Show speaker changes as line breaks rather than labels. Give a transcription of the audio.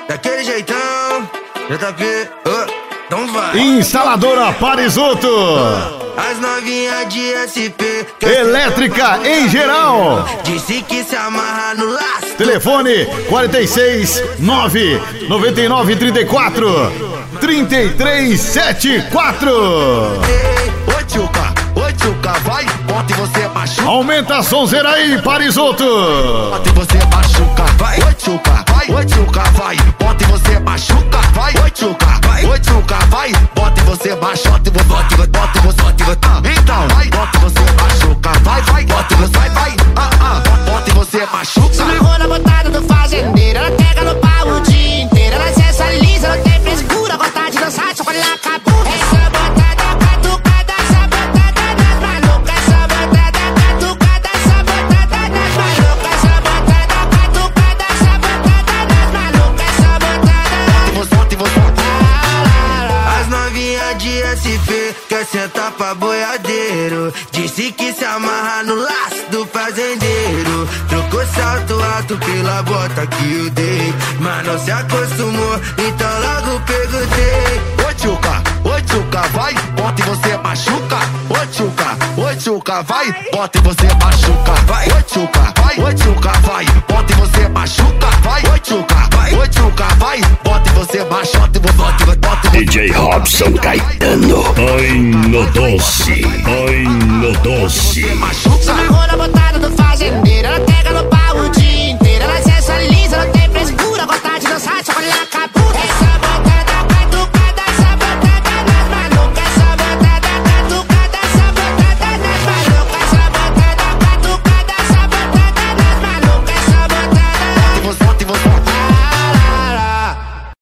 daquele jeitão, JP, então vai.
Instaladora Parisoto,
as novinhas de SP,
elétrica em geral.
disse que se amarra no laço.
Telefone 46 9 99 34 33 74.
Ô tchuca, vai, bota e você machuca.
Aumenta a sonzeira aí, Parisoto.
Bota e você machuca, vai. Ô tchuca, vai, bota e você machuca. Vai, ô tchuca, vai, bota e você machuca. Bota e você. Então, vai, bota e você machuca. Vai, bota e você vai. Bota e você machuca.
Se amarrou na botada do fazendeiro, ela pega no pau o dia inteiro. Ela sensualiza, não tem frescura, gosta de dançar, só quando ela acabou. Essa botada catucada, essa botada das malucas. Essa botada catucada, essa botada das malucas. Essa botada catucada, essa botada das malucas. Essa botada.
Bota e você. As novinhas de SP quer sentar pra boiadeiro. Disse que se amarra no laço do fazendeiro. Trocou salto alto pela bota que eu dei, mas não se acostumou, então logo perguntei. Ô tchuca, vai, bota e você machuca. Ô tchuca, vai, bota e você machuca. Vai, ô tchuca, vai, bota e você machuca. Vai, ô tchuca, vai, bota e você machuca. Bota e
DJ Robson Caetano. Ai no doce.
você machuca.
Se amarrou na botada do fazendeiro, ela